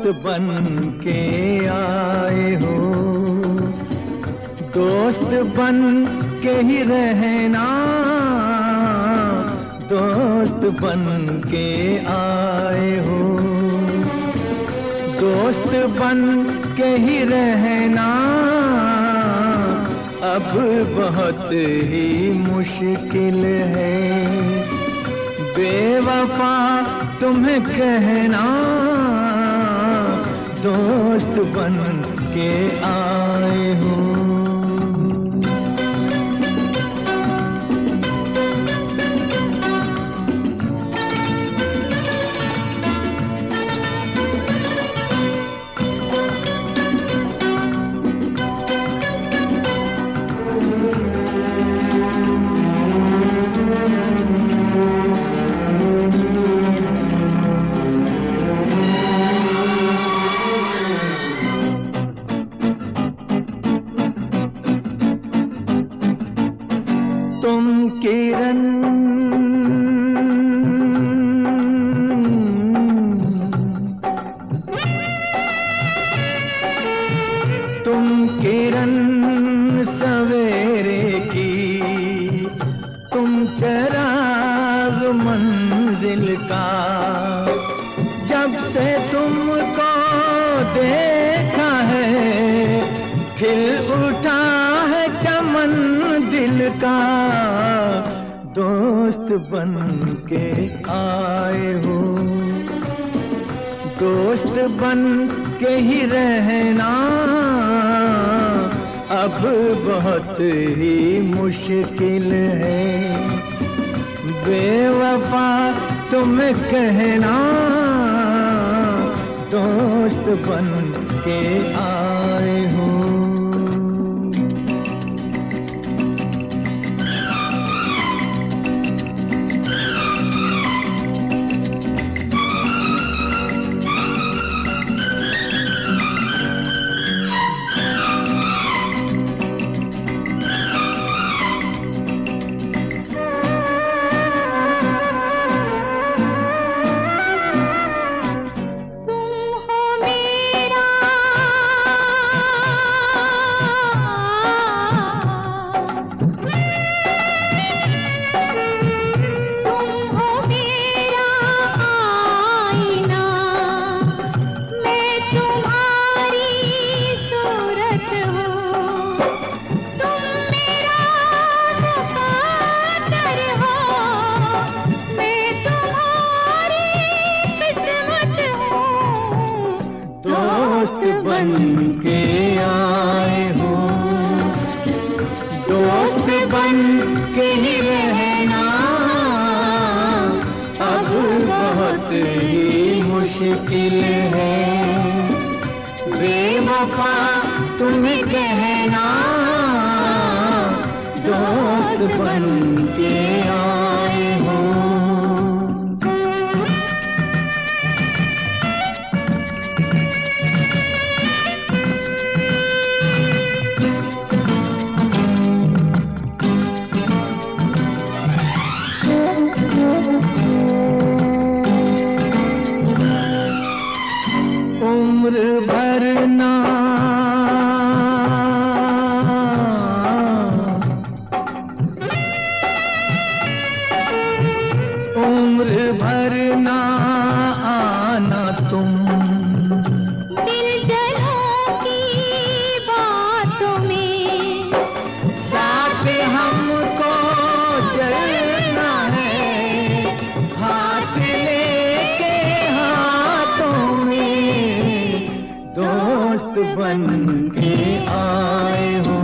दोस्त बन के आए हो, दोस्त बन के ही रहना, दोस्त बन के आए हो, दोस्त बन के ही रहना अब बहुत ही मुश्किल है। बेवफा तुम्हें कहना दोस्त बन के आए हो। तुम किरण तुम किरण सवेरे की, तुम चिराग मंजिल का। जब से तुमको देखा है खिल उठा है चमन दिल का। दोस्त बन के आए हो, दोस्त बन के ही रहना अब बहुत ही मुश्किल है। बेवफा तुम कहना दोस्त बन के आए हो। दोस्त बन के आए हो, दोस्त बन के ही रहना अब बहुत ही मुश्किल है। बेवफा तुम कहना दोस्त बन के आए हो। उम्र भर ना उम्र भर ना आना तुम, दिलजलों की बातों में साथ हमको चलना है, हाथ लेके हाथों में। दोस्त बन के आए हो,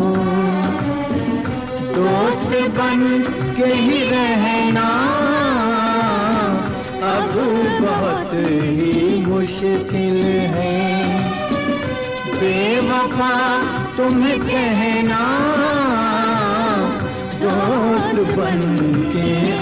दोस्त बन के ही रहना अब बहुत ही मुश्किल है। बेवफा तुम कहना दोस्त बन के